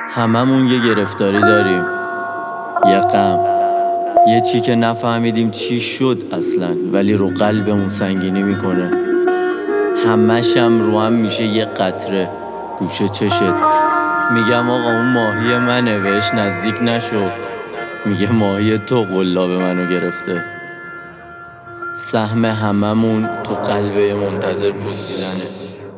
هممون یه گرفتاری داریم، یه غم، یه چی که نفهمیدیم چی شد اصلا، ولی رو قلبمون سنگینی میکنه. همشم رو هم میشه یه قطره گوشه چشت. میگم آقا اون ماهی منه، بهش نزدیک نشو. میگه ماهی تو قلاب منو گرفته. سهم هممون تو قلبه منتظر پوسیدنه.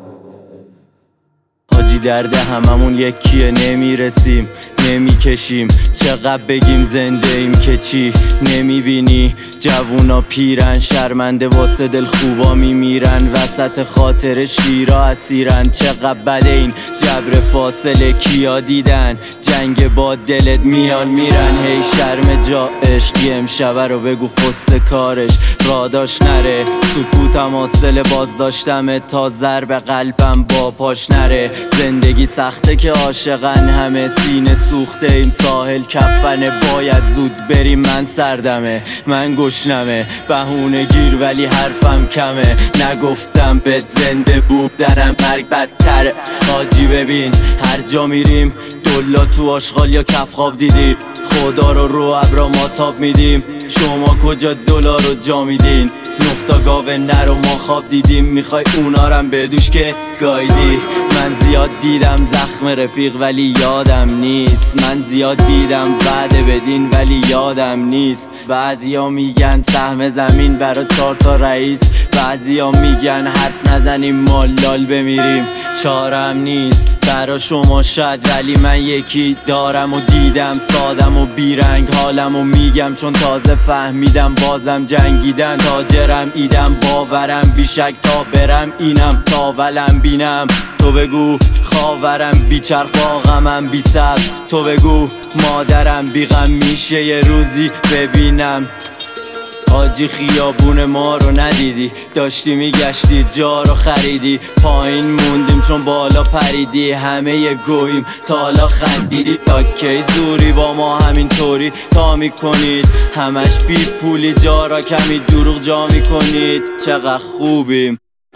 حاجی درد هممون یکیه، نمیرسیم نمیکشیم. چقدر بگیم زنده ایم که چی نمیبینی؟ جوونا پیرن شرمنده واسه دل خوبا میمیرن، وسط خاطر شیرا اسیرن. چقدر بده این جبر فاصله، کیا دیدن جنگ با دلت میان میرن. هی شرم جا عشقی امشبه رو بگو خست کارش راداش نره. سکوتم حاصل بازداشتمه تا ضرب قلبم با پاش نره. زندگی سخته که عاشقن همه، سینه سوخته ایم ساحل کفنه. باید زود بریم من سردمه، من گشنمه بهونه گیر ولی حرفم کمه. نگفتم بهت زنده بود درم مرگ بدتره. حاجی ببین هر جا میریم دلا تو آشغال یا کف خواب دیدی. خدا رو ابرا ما تاب میدیم، شما کجا دلار رو جا میدین؟ نقطا گاوه نر و ما خواب دیدیم، میخوای اونارم بدوش که گایدی. من زیاد دیدم زخم رفیق ولی یادم نیست. من زیاد دیدم وعده بدین ولی یادم نیست. بعضیا میگن سهم زمین برا 4 تا رئیس، بعضیا میگن حرف نزنیم ما لال بمیریم. چارم نیست برا شما شاید، ولی من یکی دارم و دیدم سادم و بیرنگ حالم و میگم چون تازه فهمیدم بازم جنگیدن. تاجرم ایدم باورم بیشک تا برم اینم تا ولم بینم. تو بگو خاورم بیچرخ با غمم بی صبر. تو بگو مادرم بی غم میشه یه روزی ببینم. حاجی خیابون ما رو ندیدی، داشتی میگشتی جا رو خریدی. پایین موندیم چون بالا پریدی، همه یه گوییم تا حالا خندیدی. تا کی زوری با ما همینطوری تا میکنید؟ همش بی پولی جا را کمی دروغ جا میکنید. چقدر خوبیم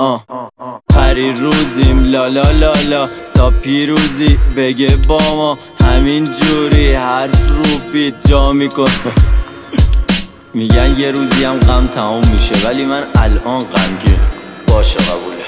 پری روزیم لا لا لا لا تا پیروزی بگه با ما همین جوری حرف رو بیت جا میکن. میگن یه روزی هم غم تمام میشه، ولی من الان غمگین باشه قبوله.